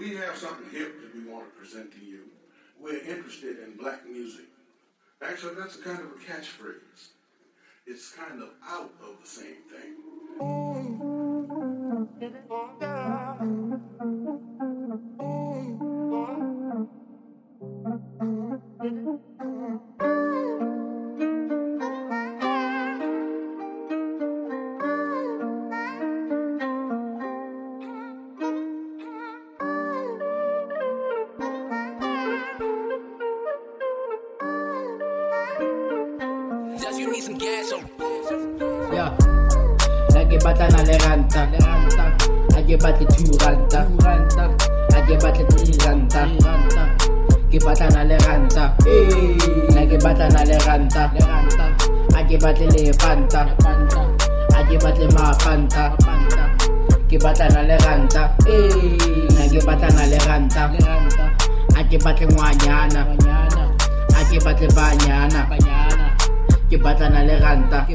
we have something hip that we want to present to you. We're interested in black music. Actually, that's a kind of a catchphrase. It's kind of out of the same thing. Just you need some gas on. Yeah. Lagi bata na leranta. Lagi bata 2 ranta. Lagi bata 3 ranta. Lagi bata na leranta. Lagi bata na leranta. Lagi bata lefanta. Lagi bata mapanta. Lagi bata na leranta. Lagi bata na leranta. Lagi bata ngwanyana. Lagi bata banyana. Ke batla na le ranta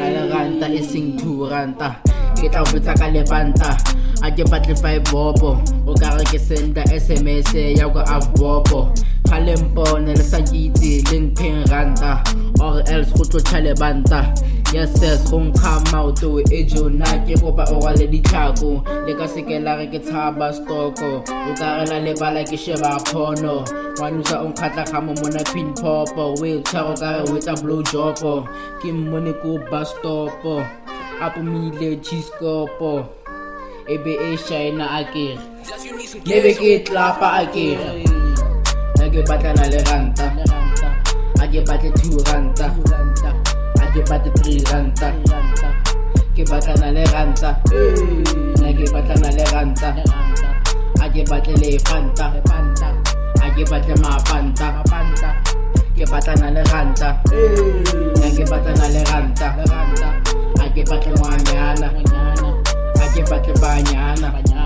e seng 2 ranta ke tla botsa ka lebanta a ke batle 5 bobo o ka re ke senda SMS ya go avobo ga le mpone le sa kitse le mpeng ranta or else go tlo tshale banta yes go nkga maoto e jona ke kopa o rwale ditlhako le ka sekela re ke tshaba stoko o ka re la lebala ke sheba phono wanusa on khatla ga mo mona queen pop we tsharo ka re wetsa blow job ke mmone ko bus stop apo mile chiscopo ebe e shina akere lebe ke tlapa akere ake batla na le ranta ake batla 2 ranta ake batla 3 ranta ke batla na le ranta ake batla na le ranta ake batla le fanta ake batla mapanta ke batla na le ranta ake batla na le ranta ake batla ngwanyana ake batla banyana